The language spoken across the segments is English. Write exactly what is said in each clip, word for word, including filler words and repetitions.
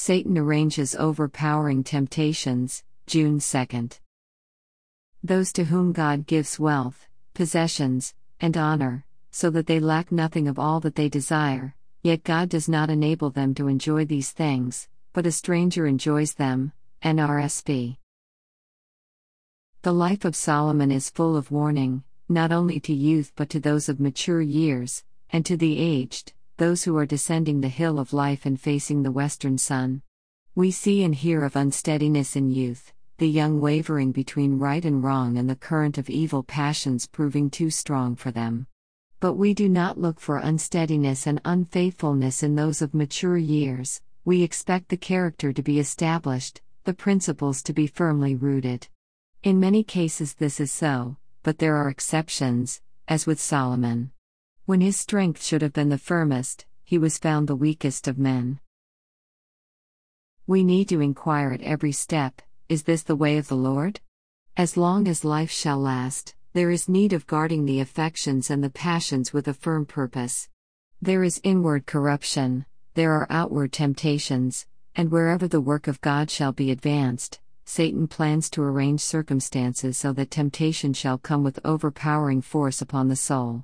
Satan arranges overpowering temptations, June second. Those to whom God gives wealth, possessions, and honor, so that they lack nothing of all that they desire, yet God does not enable them to enjoy these things, but a stranger enjoys them, N R S V. The life of Solomon is full of warning, not only to youth but to those of mature years, and to the aged, those who are descending the hill of life and facing the western sun. We see and hear of unsteadiness in youth, the young wavering between right and wrong and the current of evil passions proving too strong for them. But we do not look for unsteadiness and unfaithfulness in those of mature years. We expect the character to be established, the principles to be firmly rooted. In many cases this is so, but there are exceptions, as with Solomon. When his strength should have been the firmest, he was found the weakest of men. We need to inquire at every step, is this the way of the Lord? As long as life shall last, there is need of guarding the affections and the passions with a firm purpose. There is inward corruption, there are outward temptations, and wherever the work of God shall be advanced, Satan plans to arrange circumstances so that temptation shall come with overpowering force upon the soul.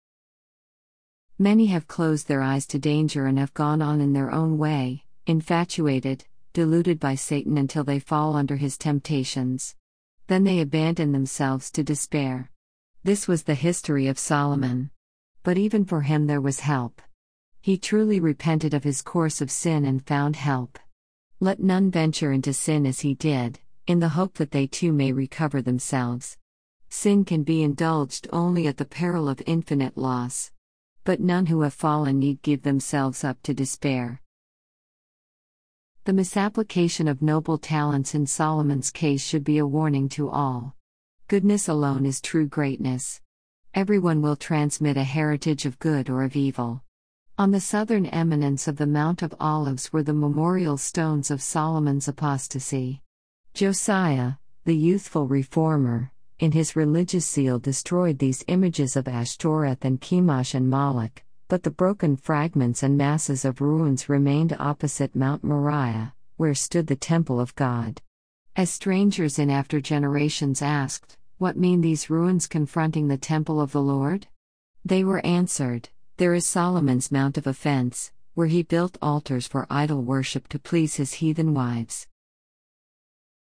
Many have closed their eyes to danger and have gone on in their own way, infatuated, deluded by Satan until they fall under his temptations. Then they abandon themselves to despair. This was the history of Solomon. But even for him there was help. He truly repented of his course of sin and found help. Let none venture into sin as he did, in the hope that they too may recover themselves. Sin can be indulged only at the peril of infinite loss. But none who have fallen need give themselves up to despair. The misapplication of noble talents in Solomon's case should be a warning to all. Goodness alone is true greatness. Everyone will transmit a heritage of good or of evil. On the southern eminence of the Mount of Olives were the memorial stones of Solomon's apostasy. Josiah, the youthful reformer, in his religious zeal destroyed these images of Ashtoreth and Chemosh and Moloch, but the broken fragments and masses of ruins remained opposite Mount Moriah, where stood the temple of God. As strangers in after generations asked, "What mean these ruins confronting the temple of the Lord?" They were answered, "There is Solomon's mount of offense, where he built altars for idol worship to please his heathen wives."